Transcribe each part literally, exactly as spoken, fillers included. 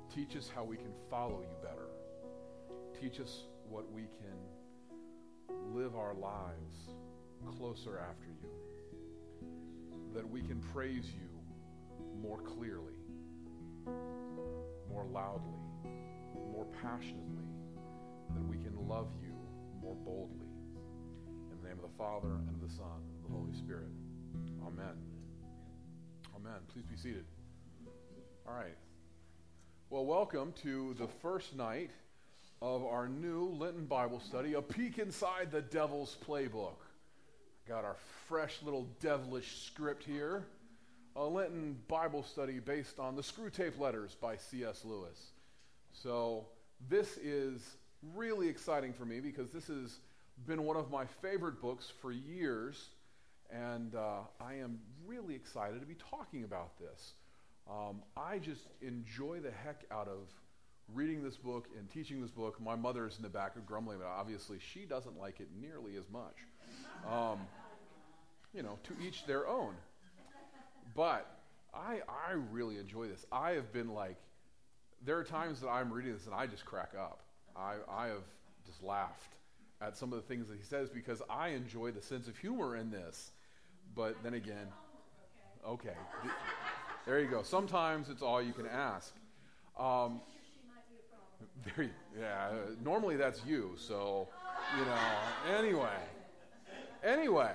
Teach us how we can follow you better. Teach us what we can live our lives closer after you, that we can praise you more clearly, more loudly, more passionately, that we can love you more boldly. In the name of the Father, and of the Son, and of the Holy Spirit. Amen. Amen. Please be seated. All right. Well, welcome to the first night of our new Lenten Bible study, a peek inside the Devil's Playbook. Got our fresh little devilish script here, a Lenten Bible study based on the Screwtape Letters by C S Lewis. So this is really exciting for me because this has been one of my favorite books for years, and uh, I am really excited to be talking about this. Um, I just enjoy the heck out of reading this book and teaching this book. My mother's in the back of grumbling, but obviously she doesn't like it nearly as much. Um, you know, to each their own. But I I really enjoy this. I have been like, there are times that I'm reading this and I just crack up. I, I have just laughed at some of the things that he says because I enjoy the sense of humor in this. But then again, okay. There you go. Sometimes it's all you can ask. Um, there you, yeah, normally that's you, so, you know, anyway. Anyway.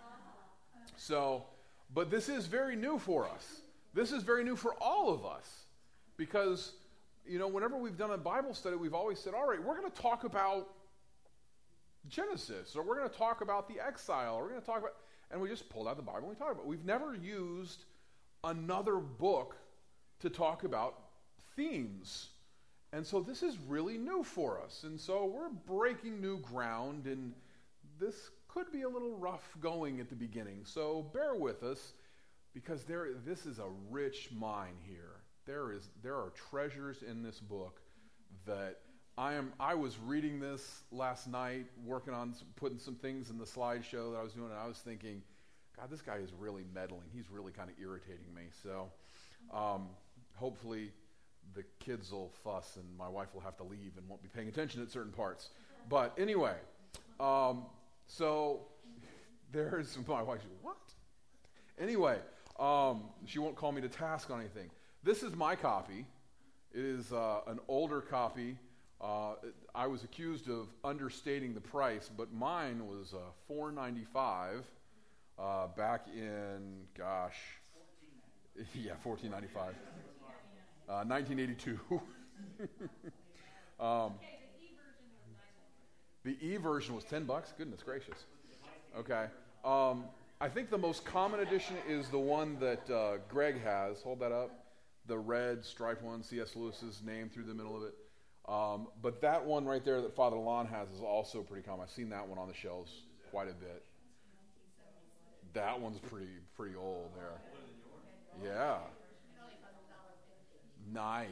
So, but this is very new for us. This is very new for all of us. Because, you know, whenever we've done a Bible study, we've always said, all right, we're going to talk about Genesis, or we're going to talk about the exile, or we're going to talk about, and we just pulled out the Bible and we talk about it. We've never used another book to talk about themes. And so this is really new for us. And so we're breaking new ground, and this could be a little rough going at the beginning. So bear with us, because there this is a rich mine here. There is there are treasures in this book that I am I was reading this last night, working on some, putting some things in the slideshow that I was doing, and I was thinking, God, this guy is really meddling. He's really kind of irritating me. So um, hopefully the kids will fuss and my wife will have to leave and won't be paying attention at certain parts. But anyway, um, so there's my wife. What? Anyway, um, she won't call me to task on anything. This is my copy. It is uh, an older copy. Uh, I was accused of understating the price, but mine was uh, four ninety-five. Uh, back in, gosh, yeah, fourteen ninety-five, uh, nineteen eighty-two. um, the e-version was ten bucks. Goodness gracious. Okay. Um, I think the most common edition is the one that uh, Greg has. Hold that up. The red striped one, C S Lewis's name through the middle of it. Um, but that one right there that Father Lon has is also pretty common. I've seen that one on the shelves quite a bit. That one's pretty pretty old there. Yeah. Nice.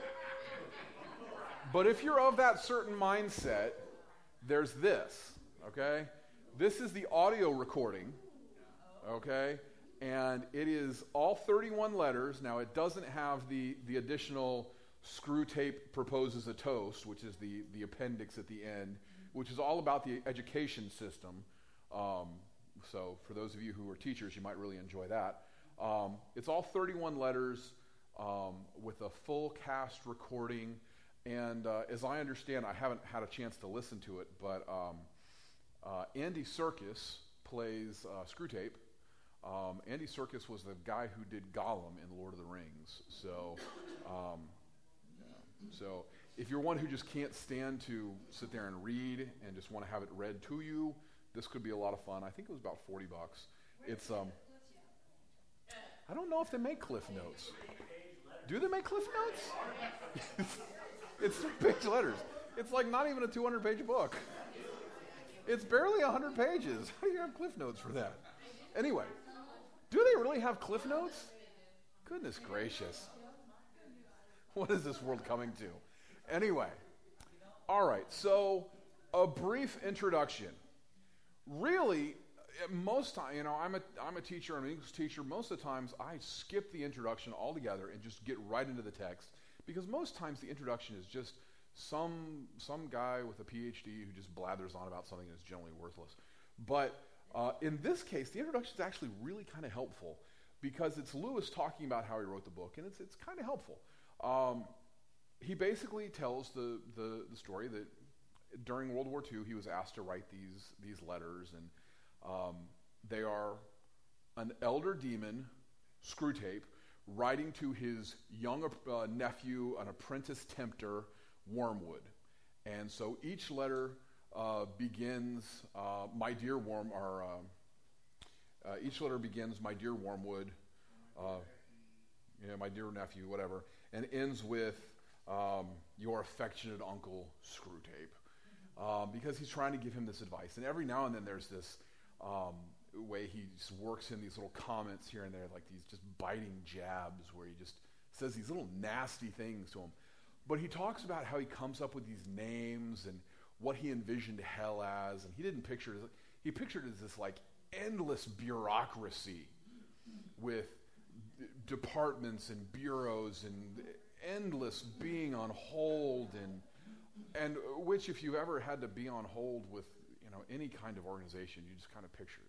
But if you're of that certain mindset, there's this, okay? This is the audio recording, okay? And it is all thirty-one letters. Now, it doesn't have the, the additional Screwtape Proposes a Toast, which is the, the appendix at the end, which is all about the education system. Um, So for those of you who are teachers, you might really enjoy that. Um, it's all thirty-one letters um, with a full cast recording. And uh, as I understand, I haven't had a chance to listen to it, but um, uh, Andy Serkis plays uh, Screwtape. Um, Andy Serkis was the guy who did Gollum in Lord of the Rings. So, um, yeah. so if you're one who just can't stand to sit there and read and just want to have it read to you, this could be a lot of fun. I think it was about forty bucks. It's um. I don't know if they make Cliff Notes. Do they make Cliff Notes? It's three-page letters. It's like not even a two hundred page book. It's barely one hundred pages. How do you have Cliff Notes for that? Anyway, do they really have Cliff Notes? Goodness gracious. What is this world coming to? Anyway, all right, so a brief introduction. Really, most time, you know, I'm a I'm a teacher, I'm an English teacher. Most of the times, I skip the introduction altogether and just get right into the text Because most times the introduction is just some some guy with a P H D who just blathers on about something that's generally worthless. But uh, in this case, the introduction is actually really kind of helpful because it's Lewis talking about how he wrote the book, and it's it's kind of helpful. Um, he basically tells the, the the story that during World War Two he was asked to write these these letters, and um, they are an elder demon, Screwtape, writing to his young uh, nephew, an apprentice tempter, Wormwood. And so each letter uh, begins, uh, my dear Worm, or uh, uh, each letter begins, my dear Wormwood, uh, yeah, my dear nephew, whatever, and ends with um, your affectionate uncle, Screwtape, uh, because he's trying to give him this advice. And every now and then there's this um, way he just works in these little comments here and there, like these just biting jabs where he just says these little nasty things to him. But he talks about how he comes up with these names and what he envisioned hell as, and he didn't picture it, he pictured it as this like endless bureaucracy with d- departments and bureaus and endless being on hold, and and which if you've ever had to be on hold with, you know, any kind of organization, you just kind of picture it.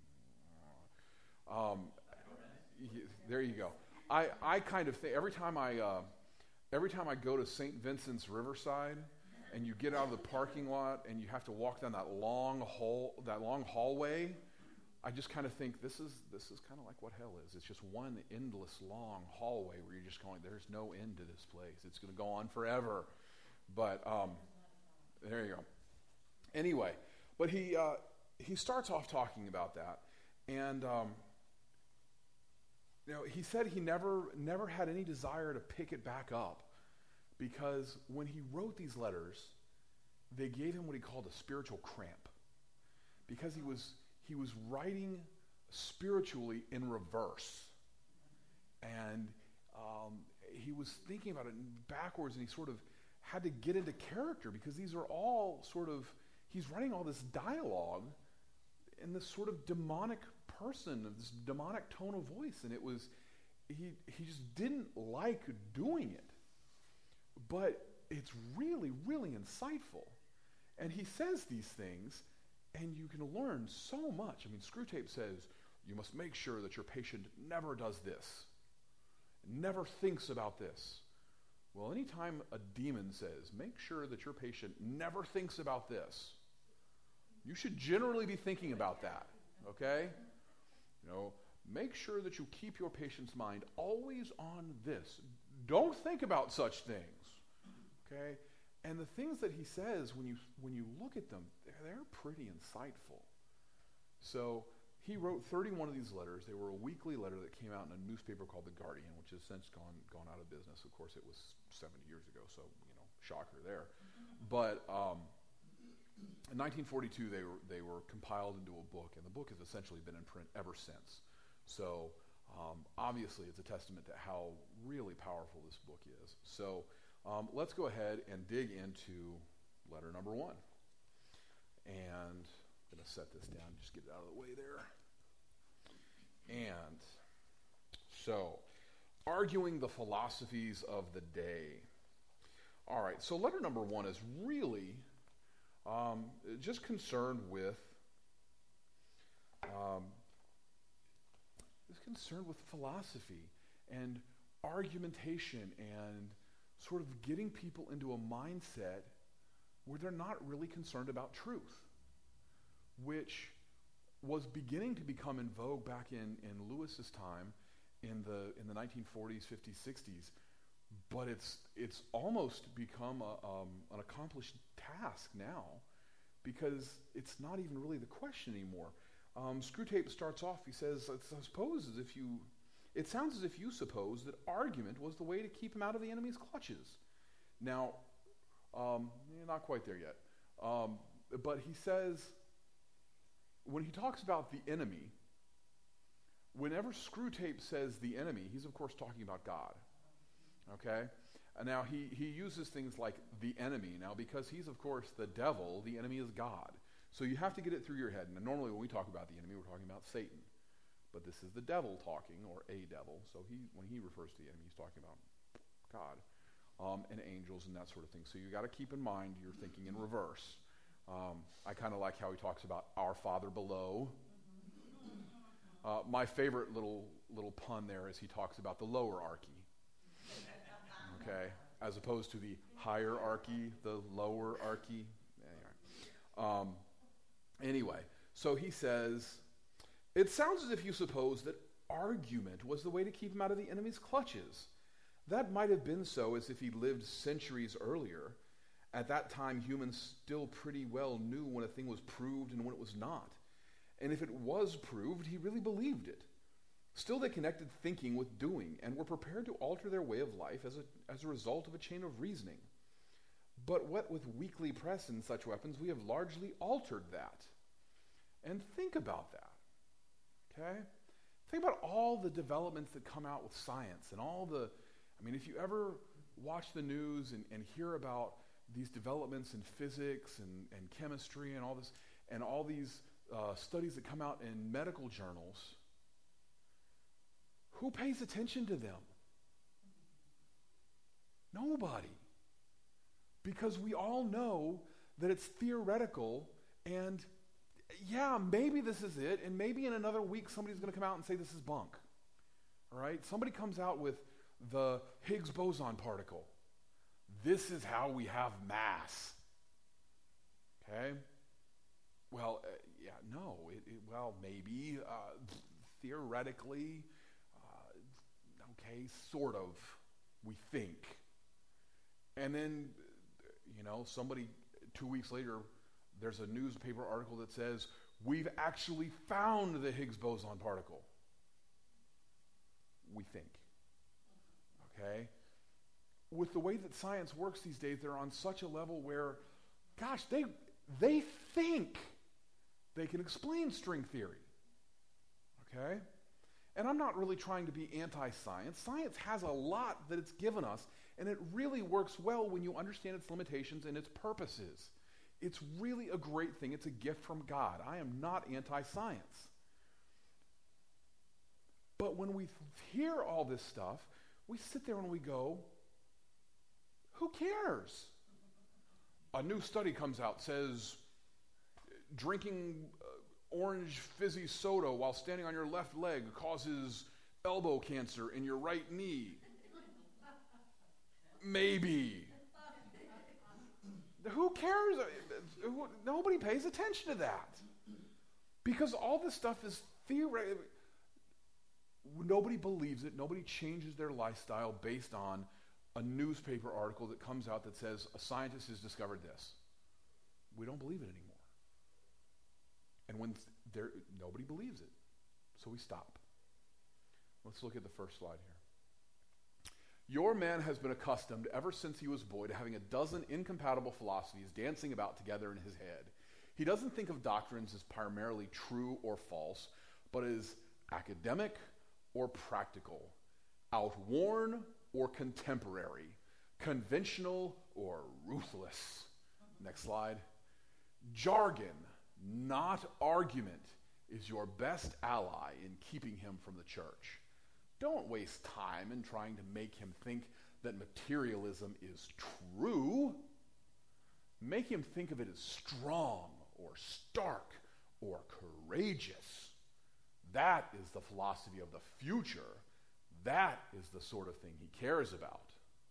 Um, there you go. I, I kind of think every time I uh, every time I go to Saint Vincent's Riverside, and you get out of the parking lot and you have to walk down that long hall that long hallway, I just kind of think this is this is kind of like what hell is. It's just one endless long hallway where you're just going, there's no end to this place. It's going to go on forever. But um, there you go. Anyway, but he uh, he starts off talking about that, and. Um, You know, he said he never never had any desire to pick it back up because when he wrote these letters, they gave him what he called a spiritual cramp, because he was he was writing spiritually in reverse, and um, he was thinking about it backwards, and he sort of had to get into character because these are all sort of he's writing all this dialogue in this sort of demonic person, of this demonic tone of voice, and it was he he just didn't like doing it, but it's really really insightful, and he says these things and you can learn so much. I mean, Screwtape says you must make sure that your patient never does this, never thinks about this. Well, anytime a demon says make sure that your patient never thinks about this, you should generally be thinking about that, okay? You know, make sure that you keep your patient's mind always on this. Don't think about such things, okay? And the things that he says, when you when you look at them, they're, they're pretty insightful. So he wrote thirty-one of these letters. They were a weekly letter that came out in a newspaper called The Guardian, which has since gone gone out of business. Of course, it was seventy years ago, so, you know, shocker there. But um, in nineteen forty-two, they were they were compiled into a book, and the book has essentially been in print ever since. So um, obviously, it's a testament to how really powerful this book is. So um, let's go ahead and dig into letter number one. And I'm going to set this down, just get it out of the way there. And so, arguing the philosophies of the day. All right, so letter number one is really um, just concerned with um, is concerned with philosophy and argumentation and sort of getting people into a mindset where they're not really concerned about truth, which was beginning to become in vogue back in, in Lewis's time in the in the nineteen forties, fifties, sixties, but it's it's almost become a, um, an accomplished task now, because it's not even really the question anymore. Um, Screwtape starts off, he says, I suppose as if you, it sounds as if you suppose that argument was the way to keep him out of the enemy's clutches. Now, um, not quite there yet, um, but he says, when he talks about the enemy, whenever Screwtape says the enemy, he's of course talking about God. Okay? And now he, he uses things like the enemy. Now, because he's of course the devil, the enemy is God. So you have to get it through your head. And normally when we talk about the enemy, we're talking about Satan. But this is the devil talking, or a devil. So he when he refers to the enemy, he's talking about God. um, and angels and that sort of thing. So you got to keep in mind you're thinking in reverse. Um, I kind of like how he talks about our Father below. Uh, my favorite little little pun there is he talks about the lowerarchy. Okay, as opposed to the hierarchy, the lowerarchy. Anyway. Um, anyway, so he says, it sounds as if you suppose that argument was the way to keep him out of the enemy's clutches. That might have been so as if he lived centuries earlier. At that time, humans still pretty well knew when a thing was proved and when it was not. And if it was proved, he really believed it. Still, they connected thinking with doing and were prepared to alter their way of life as a, as a result of a chain of reasoning. But what with weekly press and such weapons, we have largely altered that. And think about that, okay? Think about all the developments that come out with science and all the, I mean, if you ever watch the news and, and hear about these developments in physics and, and chemistry and all this, and all these uh, studies that come out in medical journals, who pays attention to them? Nobody. Because we all know that it's theoretical, and yeah, maybe this is it, and maybe in another week somebody's going to come out and say this is bunk. All right? Somebody comes out with the Higgs boson particle. This is how we have mass. Okay? Well, uh, yeah, no. It, it, well, maybe, uh, theoretically, uh, okay, sort of, we think. And then, you know, somebody, two weeks later, there's a newspaper article that says, we've actually found the Higgs boson particle. We think. Okay? With the way that science works these days, they're on such a level where, gosh, they they think they can explain string theory. Okay? And I'm not really trying to be anti-science. Science has a lot that it's given us, and it really works well when you understand its limitations and its purposes. It's really a great thing. It's a gift from God. I am not anti-science. But when we hear all this stuff, we sit there and we go, who cares? A new study comes out, says drinking uh, orange fizzy soda while standing on your left leg causes elbow cancer in your right knee. Maybe. Who cares? Nobody pays attention to that. Because all this stuff is theoretical. Nobody believes it. Nobody changes their lifestyle based on a newspaper article that comes out that says a scientist has discovered this. We don't believe it anymore. And when there, nobody believes it, so we stop. Let's look at the first slide here. Your man has been accustomed ever since he was a boy to having a dozen incompatible philosophies dancing about together in his head. He doesn't think of doctrines as primarily true or false, but as academic or practical, outworn or contemporary, conventional or ruthless. Next slide. Jargon, not argument, is your best ally in keeping him from the church. Don't waste time in trying to make him think that materialism is true. Make him think of it as strong or stark or courageous. That is the philosophy of the future. That is the sort of thing he cares about.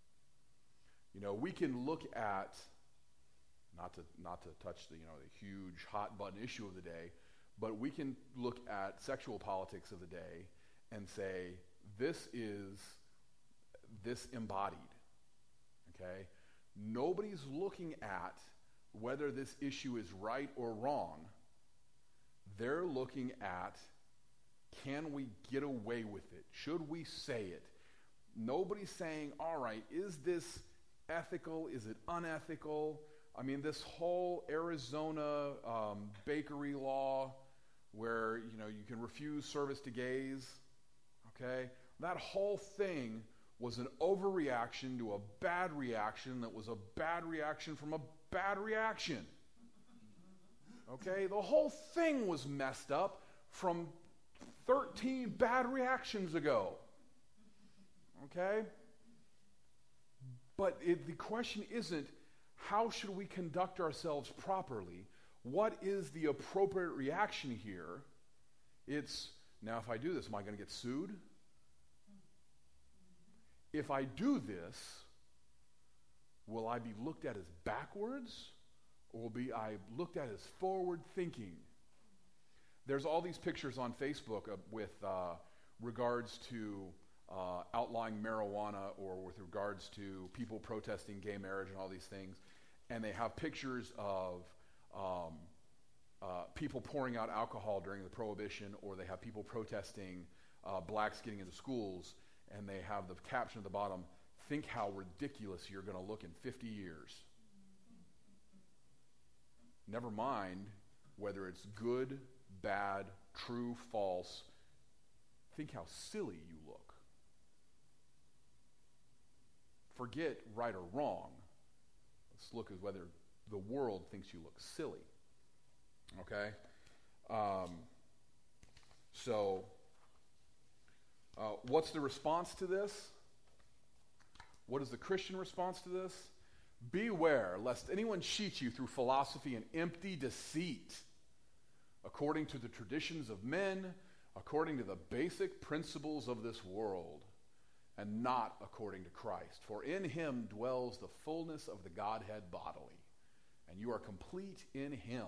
You know, we can look at, not to not to touch the, you know, the huge hot button issue of the day, but we can look at sexual politics of the day and say, this is this embodied. Okay? Nobody's looking at whether this issue is right or wrong. They're looking at, can we get away with it? Should we say it? Nobody's saying, all right, is this ethical? Is it unethical? I mean, this whole Arizona um, bakery law where, you know, you can refuse service to gays, okay? That whole thing was an overreaction to a bad reaction that was a bad reaction from a bad reaction. Okay? The whole thing was messed up from thirteen bad reactions ago. Okay? But it, the question isn't, how should we conduct ourselves properly? What is the appropriate reaction here? It's, now if I do this, am I going to get sued? If I do this, will I be looked at as backwards, or will be I looked at as forward thinking? There's all these pictures on Facebook uh, with uh, regards to uh, outlawing marijuana, or with regards to people protesting gay marriage and all these things, and they have pictures of um, uh, people pouring out alcohol during the Prohibition, or they have people protesting uh, blacks getting into schools, and they have the caption at the bottom, "Think how ridiculous you're going to look in fifty years. Never mind whether it's good, bad, true, false. Think how silly you look. Forget right or wrong. Let's look at whether the world thinks you look silly." Okay? Um, so, uh, what's the response to this? What is the Christian response to this? Beware lest anyone cheat you through philosophy and empty deceit, according to the traditions of men, according to the basic principles of this world, and not according to Christ. For in him dwells the fullness of the Godhead bodily, and you are complete in him,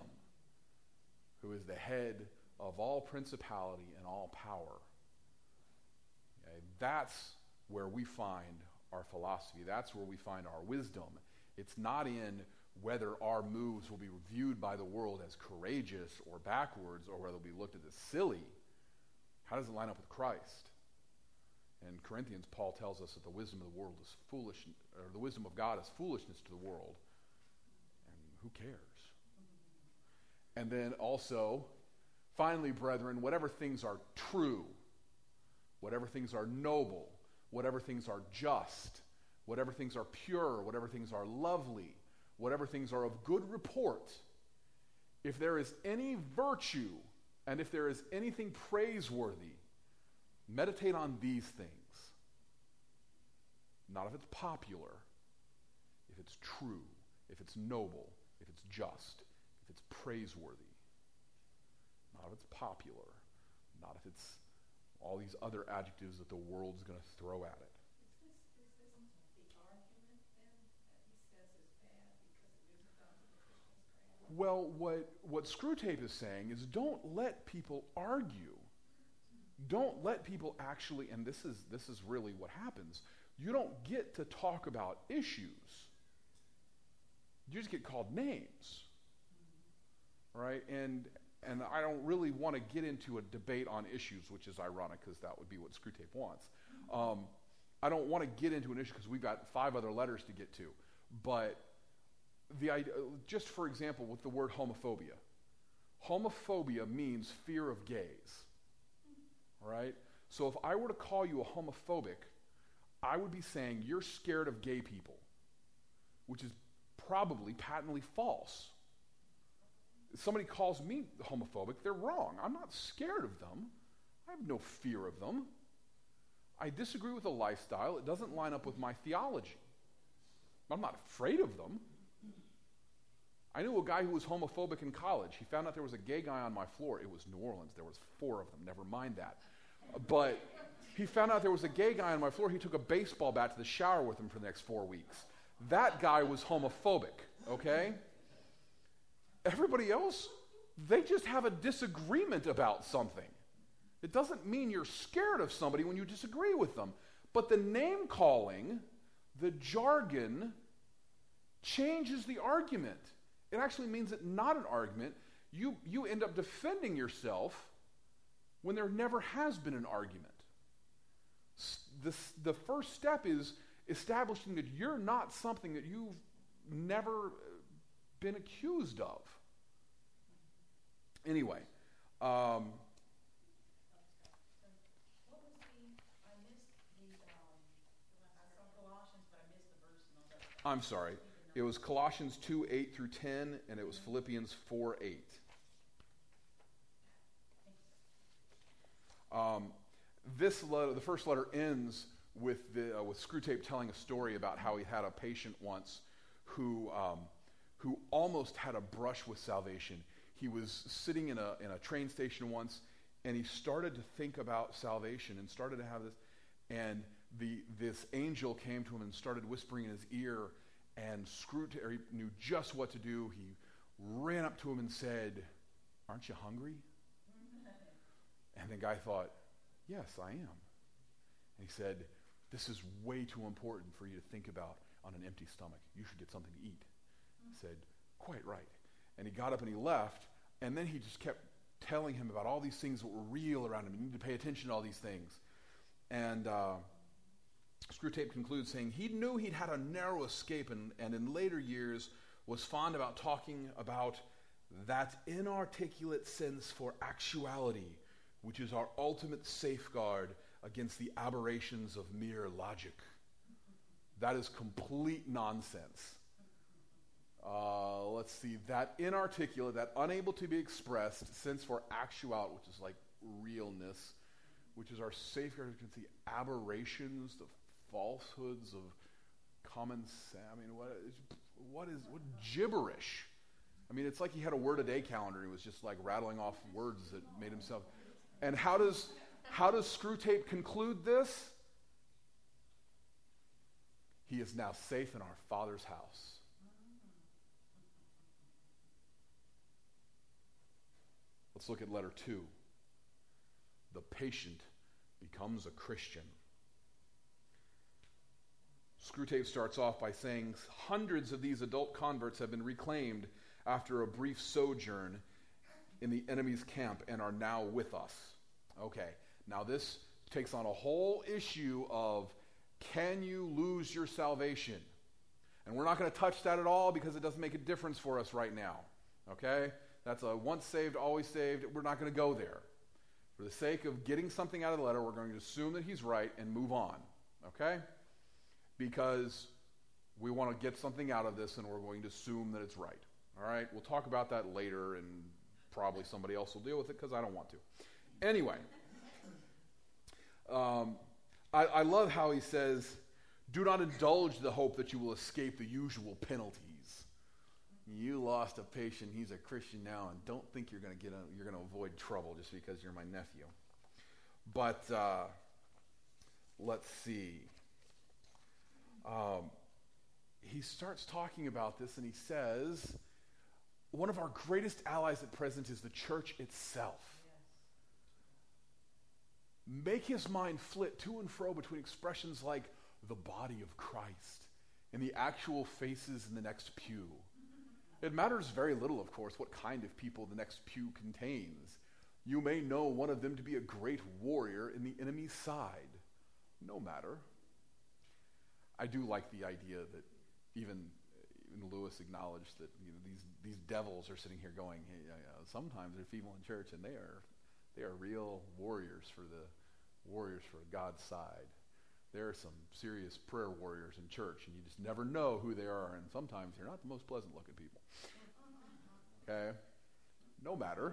who is the head of all principality and all power. Okay? That's where we find our philosophy. That's where we find our wisdom. It's not in whether our moves will be viewed by the world as courageous or backwards, or whether they'll be looked at as silly. How does it line up with Christ? In Corinthians, Paul tells us that the wisdom of the world is foolish, or the wisdom of God is foolishness to the world. And who cares? And then also, finally, brethren, whatever things are true, whatever things are noble, whatever things are just, whatever things are pure, whatever things are lovely, whatever things are of good report, if there is any virtue, and if there is anything praiseworthy, meditate on these things. Not if it's popular, if it's true, if it's noble, if it's just, if it's praiseworthy. Not if it's popular, not if it's all these other adjectives that the world's going to throw at it. Is this, is this the argument then that he says is bad because it isn't done to the Christian's craft? Well, what, what Screwtape is saying is don't let people argue. Don't let people actually, and this is this is really what happens, you don't get to talk about issues. You just get called names. Right? And and I don't really want to get into a debate on issues, which is ironic because that would be what Screwtape wants. Um, I don't want to get into an issue because we've got five other letters to get to. But the idea, just for example, with the word homophobia. Homophobia means fear of gays. Right? So if I were to call you a homophobic, I would be saying you're scared of gay people, which is probably patently false. If somebody calls me homophobic, they're wrong. I'm not scared of them. I have no fear of them. I disagree with the lifestyle. It doesn't line up with my theology. I'm not afraid of them. I knew a guy who was homophobic in college. He found out there was a gay guy on my floor. It was New Orleans. There was four of them. Never mind that. But he found out there was a gay guy on my floor. He took a baseball bat to the shower with him for the next four weeks. That guy was homophobic, okay? Everybody else, they just have a disagreement about something. It doesn't mean you're scared of somebody when you disagree with them. But the name calling, the jargon, changes the argument. It actually means it's not an argument. You, you end up defending yourself when there never has been an argument. The, the first step is establishing that you're not something that you've never been accused of. Anyway. Um, What was the, I missed the, um, I saw Colossians, but I missed the verse and all that. I'm sorry. It was Colossians two, eight through ten, and it was Philippians four, eight. Um, this letter, the first letter ends with the uh, with Screwtape telling a story about how he had a patient once who um, who almost had a brush with salvation. He was sitting in a in a train station once, and he started to think about salvation and started to have this, and the this angel came to him and started whispering in his ear, and Screwtape knew just what to do. He ran up to him and said, "Aren't you hungry?" And the guy thought, "Yes, I am." And he said, "This is way too important for you to think about on an empty stomach. You should get something to eat." He said, "Quite right." And he got up and he left, and then he just kept telling him about all these things that were real around him. You need to pay attention to all these things. And uh, Screwtape concludes saying, he knew he'd had a narrow escape, and, and in later years was fond about talking about that inarticulate sense for actuality, which is our ultimate safeguard against the aberrations of mere logic. That is complete nonsense. Uh, let's see, that inarticulate, that unable to be expressed sense for actuality, which is like realness, which is our safeguard against the aberrations, the falsehoods of common sense. I mean, what is, what is, what gibberish? I mean, it's like he had a word-a-day calendar. He was just like rattling off words that made himself. And how does, how does Screwtape conclude this? He is now safe in our Father's house. Let's look at letter two. The patient becomes a Christian. Screwtape starts off by saying hundreds of these adult converts have been reclaimed after a brief sojourn in the enemy's camp and are now with us. Okay, now this takes on a whole issue of, can you lose your salvation? And we're not going to touch that at all because it doesn't make a difference for us right now. Okay? That's a once saved, always saved. We're not going to go there. For the sake of getting something out of the letter, we're going to assume that he's right and move on. Okay? Because we want to get something out of this and we're going to assume that it's right. All right? We'll talk about that later, and probably somebody else will deal with it because I don't want to. Anyway. Um, I, I love how he says, do not indulge the hope that you will escape the usual penalties. You lost a patient, he's a Christian now, and don't think you're going to get a, you're going to avoid trouble just because you're my nephew. But uh, let's see. Um, he starts talking about this, and he says, one of our greatest allies at present is the church itself. Make his mind flit to and fro between expressions like the body of Christ and the actual faces in the next pew. It matters very little, of course, what kind of people the next pew contains. You may know one of them to be a great warrior in the enemy's side. No matter. I do like the idea that even, even Lewis acknowledged that, you know, these, these devils are sitting here going, hey, uh, sometimes there's people in church and they are they are real warriors for the warriors for God's side. There are some serious prayer warriors in church, and you just never know who they are, and sometimes they're not the most pleasant-looking people. Okay? No matter.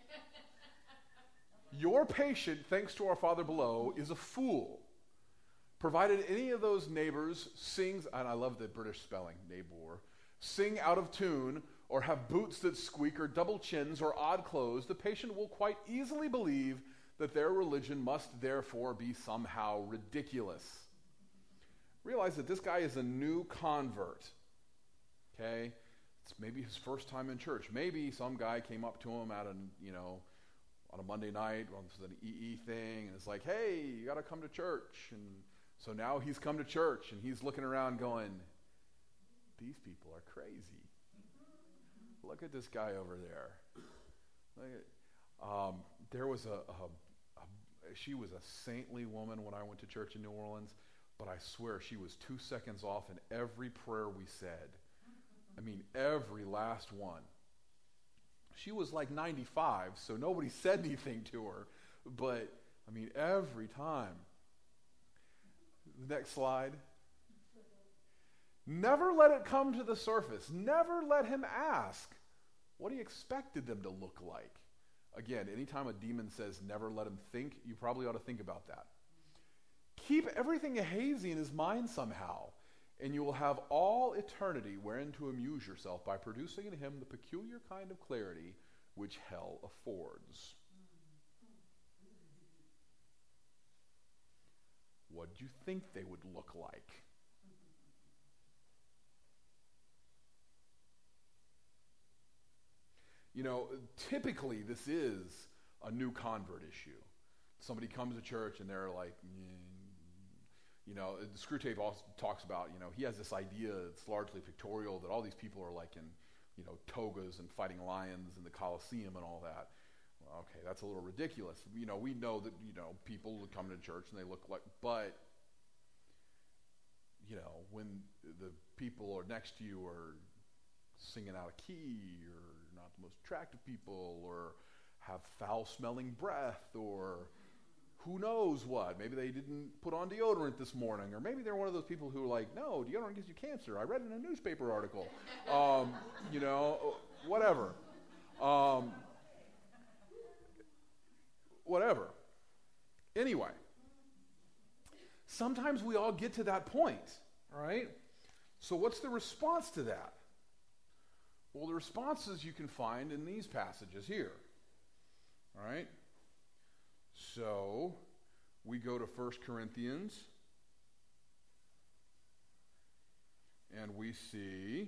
Your patient, thanks to our Father below, is a fool, provided any of those neighbors sings, and I love the British spelling, neighbor, sing out of tune, or have boots that squeak, or double chins, or odd clothes, the patient will quite easily believe that their religion must therefore be somehow ridiculous. Realize that this guy is a new convert. Okay? It's maybe his first time in church. Maybe some guy came up to him at a, you know, on a Monday night on an E E thing, and it's like, hey, you got to come to church. And so now he's come to church, and he's looking around going, these people are crazy. Look at this guy over there. Look at, um, there was a, a, a, she was a saintly woman when I went to church in New Orleans, but I swear she was two seconds off in every prayer we said. I mean, every last one. She was like ninety-five, so nobody said anything to her, but, I mean, every time. The next slide. Never let it come to the surface. Never let him ask what he expected them to look like. Again, anytime a demon says never let him think, you probably ought to think about that. keep everything hazy in his mind somehow, and you will have all eternity wherein to amuse yourself by producing in him the peculiar kind of clarity which hell affords. What do you think they would look like? You know, typically this is a new convert issue. Somebody comes to church and they're like, mm, you know, Screwtape also talks about, you know, he has this idea, it's largely pictorial, that all these people are like in, you know, togas and fighting lions in the Colosseum and all that. Well, okay, that's a little ridiculous. You know, we know that, you know, people would come to church and they look like, but, you know, when the people are next to you are singing out of key, or not the most attractive people, or have foul-smelling breath, or who knows what. Maybe they didn't put on deodorant this morning, or maybe they're one of those people who are like, no, deodorant gives you cancer. I read it in a newspaper article. Um, you know, whatever. Um, whatever. Anyway, sometimes we all get to that point, all right? So what's the response to that? Well, the responses you can find in these passages here. All right? So, we go to First Corinthians, and we see,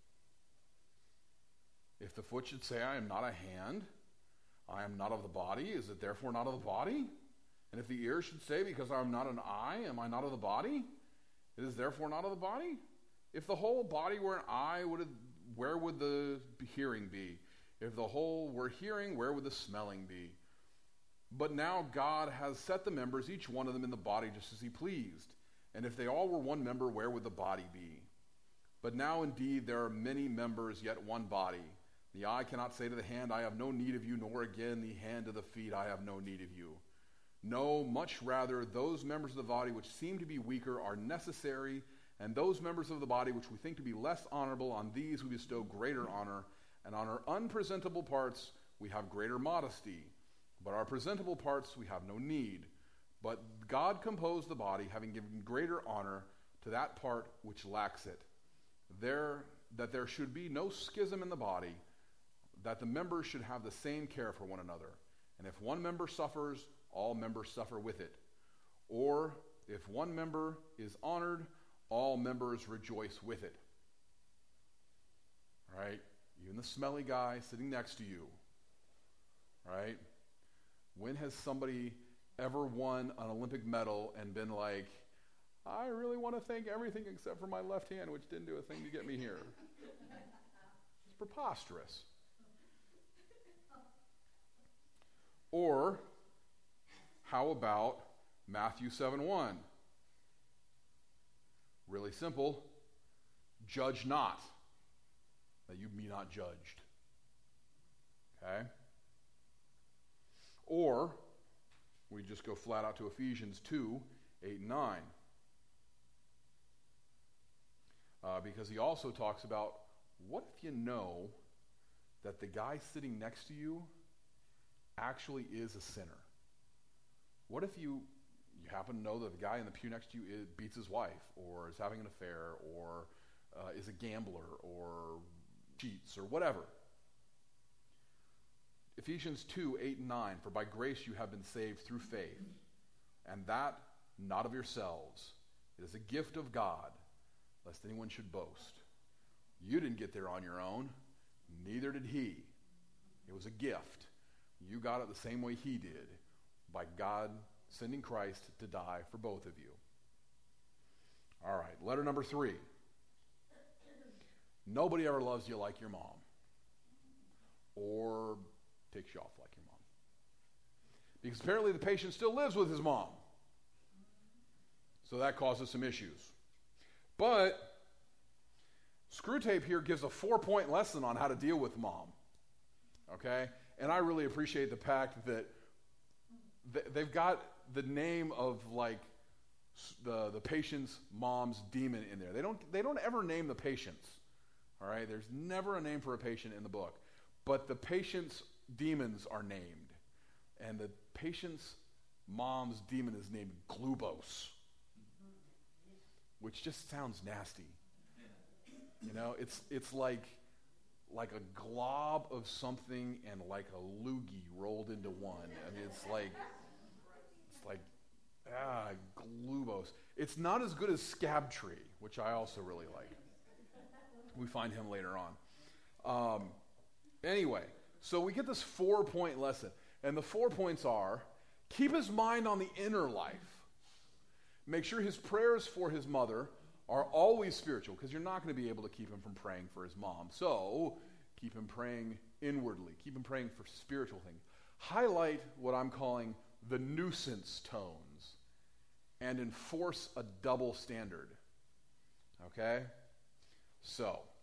if the foot should say, I am not a hand, I am not of the body, is it therefore not of the body? And if the ear should say, because I am not an eye, am I not of the body? It is therefore not of the body? If the whole body were an eye, would it where would the hearing be? If the whole were hearing, where would the smelling be? But now God has set the members, each one of them in the body, just as he pleased. And if they all were one member, where would the body be? But now indeed there are many members, yet one body. The eye cannot say to the hand, I have no need of you, nor again the hand to the feet, I have no need of you. No, much rather, those members of the body which seem to be weaker are necessary, and those members of the body which we think to be less honorable, on these we bestow greater honor, and on our unpresentable parts we have greater modesty. But our presentable parts we have no need. But God composed the body, having given greater honor to that part which lacks it. There, that there should be no schism in the body, that the members should have the same care for one another. And if one member suffers, all members suffer with it. Or if one member is honored, all members rejoice with it. Right? Even the smelly guy sitting next to you. Right? When has somebody ever won an Olympic medal and been like, I really want to thank everything except for my left hand, which didn't do a thing to get me here? It's preposterous. Or, how about Matthew seven one? Really simple. Judge not, that you be not judged. Okay? Or, we just go flat out to Ephesians two, eight and nine. Uh, because he also talks about, what if you know that the guy sitting next to you actually is a sinner? What if you you happen to know that the guy in the pew next to you is, beats his wife, or is having an affair, or uh, is a gambler, or cheats, or whatever? Ephesians two, eight and nine, for by grace you have been saved through faith, and that not of yourselves. It is a gift of God, lest anyone should boast. You didn't get there on your own, neither did he. It was a gift. You got it the same way he did, by God sending Christ to die for both of you. All right, letter number three. Nobody ever loves you like your mom, or takes you off like your mom. Because apparently the patient still lives with his mom. So that causes some issues. But Screwtape here gives a four-point lesson on how to deal with mom. Okay? And I really appreciate the fact that th- they've got the name of, like, the, the patient's mom's demon in there. They don't, they don't ever name the patients. All right? There's never a name for a patient in the book. But the patient's demons are named. And the patient's mom's demon is named Glubos. which just sounds nasty. You know, it's it's like like a glob of something and like a loogie rolled into one. I mean, it's like it's like ah, glubose. It's not as good as Scabtree, which I also really like. We find him later on. Um, anyway, so we get this four-point lesson, and the four points are: keep his mind on the inner life. Make sure his prayers for his mother are always spiritual, because you're not going to be able to keep him from praying for his mom. So keep him praying inwardly. Keep him praying for spiritual things. Highlight what I'm calling the nuisance tones and enforce a double standard. Okay? So